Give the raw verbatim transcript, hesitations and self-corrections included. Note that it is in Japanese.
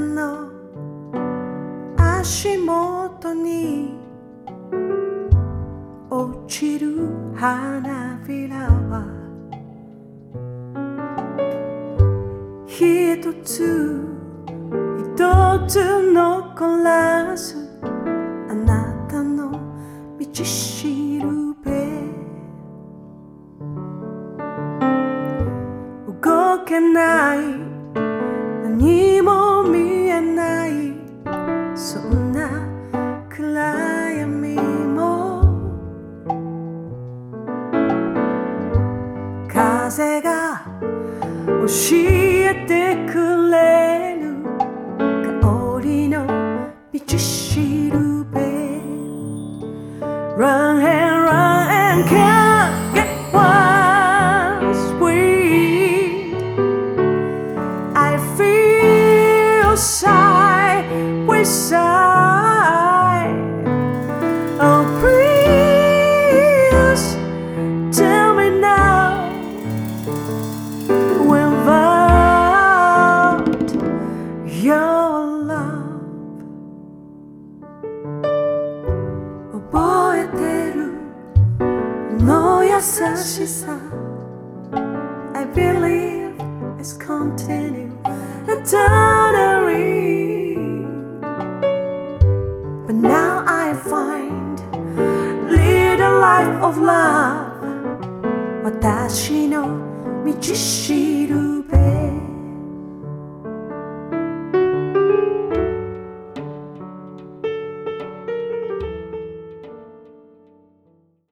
の足元に落ちる花びらは一つ一つ残らずあなたの道しるべ動けない何も見えないそんな暗闇も風が教えてくれる香りの道しるべ Run and run and can't get what's sweet I feel sigh with sigh Oh please tell me now without your love 覚えてるあの優しさ I believe it's continue eternally But now I find little life of love 私の道しるべ